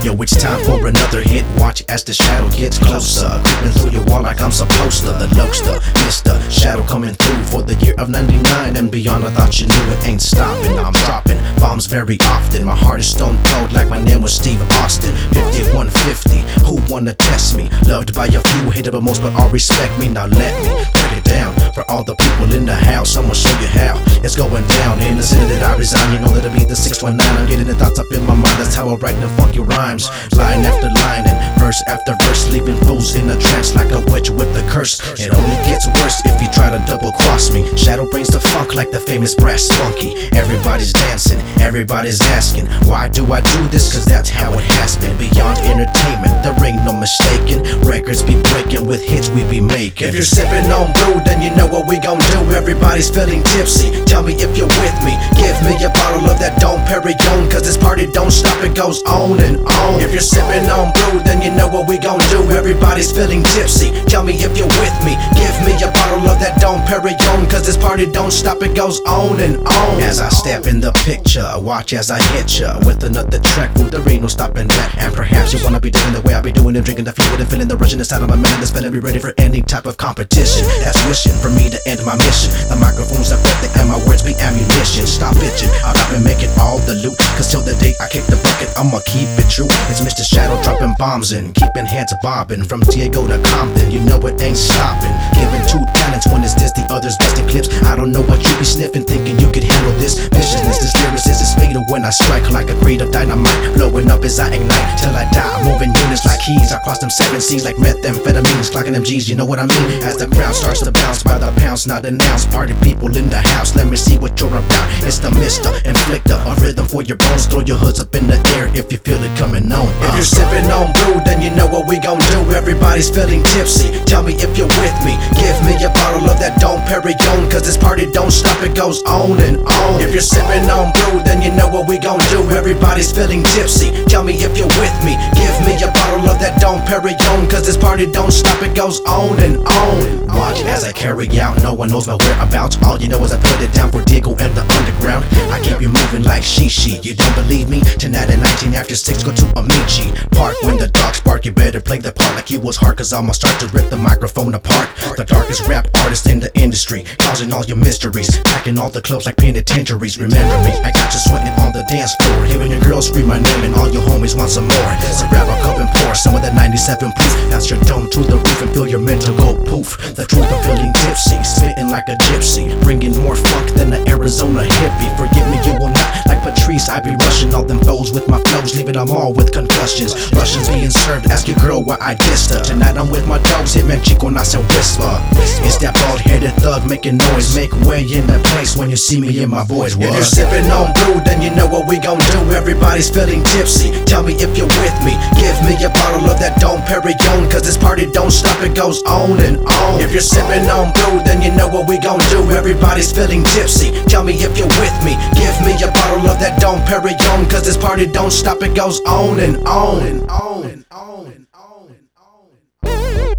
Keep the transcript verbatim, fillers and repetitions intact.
Yo, it's time for another hit. Watch as the shadow gets closer, creeping through your wall like I'm supposed to. The Lokester, Mister Shadow coming through for the year of ninety-nine and beyond. I thought you knew it ain't stopping. I'm dropping bombs very often. My heart is stone cold like my name was Steve Austin. fifty-one fifty, who wanna test me? Loved by a few, hated by most, but all respect me. Now let me break it down for all the people in the house. I'ma show you how it's going down in the city that I reside. You know that I be the six one nine. I'm getting the thoughts up in my mind. That's how I write the funky rhymes, line after line and verse after verse, leaving fools in a trance like a witch with a curse. It only gets worse if you try to double cross me. Shadow brings the funk like the famous Brass Funky. Everybody's dancing, everybody's asking, why do I do this? Cause that's how it has been. Beyond entertainment, there ain't no mistaking. Records be breaking with hits we be making. If you're sipping on brew, then you know what we gon' do. Everybody's feeling tipsy, tell me if you're with me. Give me a bottle of that Dom Perignon, cause this party don't stop, it goes on and on. If you're sipping on brew, then you know what we gon' do. Everybody's feeling tipsy, tell me if you're with me. Give me a bottle of that Dom Perignon, cause this party don't stop, it goes on and on. As I step in the picture, watch as I hit ya with another track, ooh, there ain't no stopping that. And perhaps you wanna be doing the way I be doing it, drinking the fluid and feeling the rush inside of my man. That's better be ready for any type of competition. That's wishing for me to end my mission. The microphone's effective and my words be ammunition. Stop bitching, I'll stop and make it all the loot, cause till the day I kick the bucket, I'ma keep it true. It's Mister Shadow dropping bombs in, keeping hands bobbing from Diego to Compton. You know it ain't stopping. Giving two talents, one is this, the other's best in clips. I don't know what you be sniffing, thinking you could handle this viciousness. This lyricist is fatal when I strike like a grade of dynamite, blowing up as I ignite till I die. Moving units like keys, I cross them seven seas like methamphetamines, clocking them G's. You know what I mean? As the crowd starts to bounce by the pounds, not announced. Party people in the house, let me see what you're about. It's the Mister Inflictor, a rhythm for your bones. Throw your hoods up in the air if you feel it coming on. uh. If you're sipping on brew, then you know what we gon' do. Everybody's feeling tipsy, tell me if you're with me. Give me a bottle of that Dom Perignon, cause this party don't stop, it goes on and on. If you're sipping on brew, then you know what we gon' do. Everybody's feeling tipsy, tell me if you're with me. Give me a bottle of that Dom Perignon, cause this party don't stop, it goes on and on. Watch as I carry out, no one knows my whereabouts. All you know is I put it down for Diego and the underground. I keep you moving like Shishi. You don't believe me? Tonight at nineteen after six, go to Amici Park. When the dogs bark, you better play the part like you was hard, cause I'ma start to rip the microphone apart. The darkest rap artist in the industry, causing all your mysteries, packing all the clubs like penitentiaries. Remember me, I got you sweating on the dance floor, hearing your girls scream my name and all your homies want some more. So grab a cup and pour some of that ninety-seven proof. That's your dome to the roof and feel your mental go poof. The truth of feeling tipsy, spitting like a gypsy, bringing more funk than the Arizona hippie. Forgive me, you will not like Patrice. I be rushing all them foes with my flows, leaving them all with concussions. Russians being served, ask your girl why I dissed her. Tonight I'm with my dogs, Hitman Chico, not so whisper. It's that bald-headed thug making noise, make way in the place when you see me and my boys. What? If you're sipping on brew, then you know what we gon' do. Everybody's feeling tipsy, tell me if you're with me. Give me a bottle of that Dom Perignon, cause this party don't stop, it goes on and on. If you're sipping on brew, then you know what we gon' do. Everybody's feeling tipsy, tell me if you're with me. Give me a bottle of that Dom Perignon, cause this party don't stop, it goes on and on and on and on and on and on.